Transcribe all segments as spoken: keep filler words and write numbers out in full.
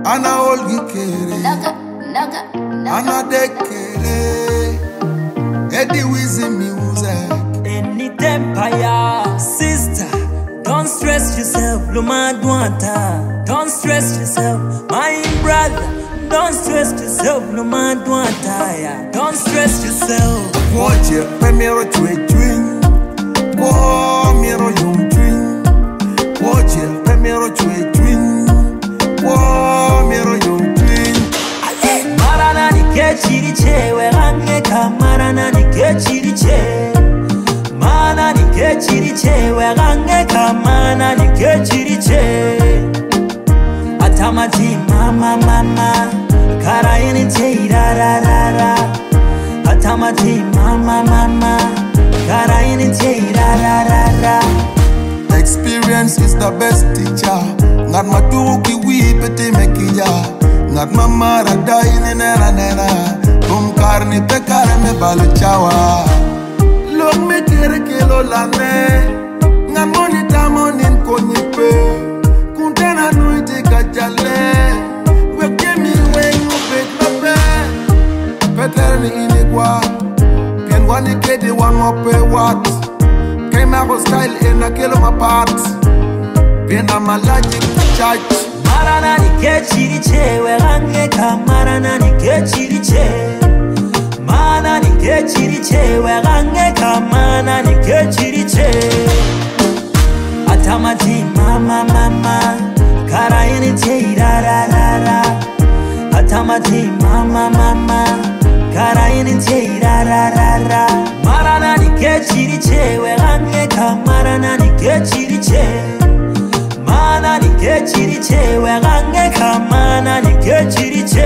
Ana olgi kere Naga, naga, Ana dekere Eddie Wizzy music Any empire, sister. Don't stress yourself, Luma Duanta. Don't stress yourself, my brother. Don't stress yourself, Luma Duanta. Don't stress yourself. Watch it, Pemero Chwe Twin Oh, Miro Yung Twin Watch it, Pemero Chwe Twin Oh, Miro Yung Twin Marana ni kechiriche, werange kamarana ni kechiriche. Mana ni kechiriche, werange kamana ni kechiriche. Atamati mama mama, karaini cheira ra ra ra. Atamati mama mama, karaini cheira ra ra ra. Experience is the best teacher Ngat matuki wipete mekija Ngat mamara daini nera nera Kum karni pe kare me balu chawa Lok me kere kelo lane Ngat moni tamonin konyipe Kuntena nuiti kajale Wekemi wengu pek nape Peter ni inigwa Ken wani kedi wangope wat Came out style in a kilo my parts Been on my logic to charge Marana ni kechiriche, werange kamarana ni kechiriche. Mana ni kechiriche, werange kamana ni kechiriche. Atamati mama mama, karaini cheira ra ra ra. Atamati mama mama, karaini cheira ra ra ra. Marana ni kechiriche, werange kamarana ni kechiriche. Mana ni kechiriche, werange kamana ni kechiriche.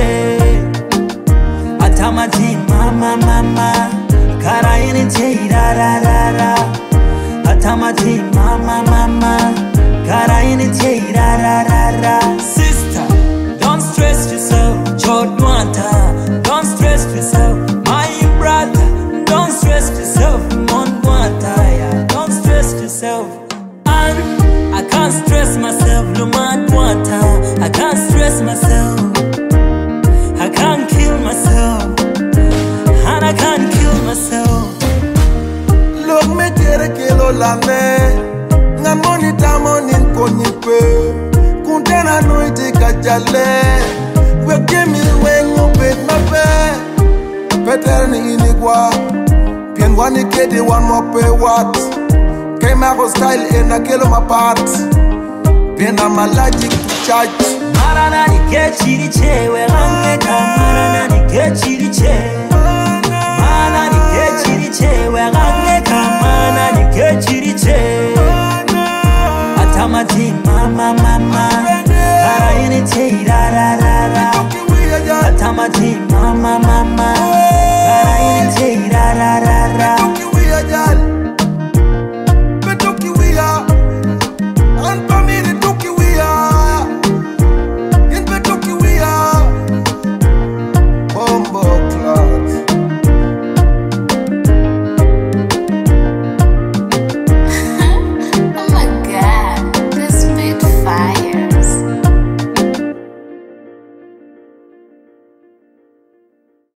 Atamati mama mama, karaini cheira ra ra ra. Atamati mama mama, karaini cheira ra ra ra. Sister, don't stress yourself, Jodwanta. Don't stress yourself, my brother. Don't stress yourself, Mondwanta. Yeah. Don't stress yourself. And I can't stress myself, Lumandwanta. I can't stress myself. I can't kill myself. And I can't kill myself. Look me kere kelo lane Ngat moni tamonin konyipe Kuntena nuiti kajale Wekemi wengu pek nape Peter ni inigwa Pien wani kedi wan mope wat Came out style in a kilo my parts Been on my logic to charge Marana ni kechiriche, werange kamarana ni kechiriche. Mana ni kechiriche, werange kamana ni kechiriche.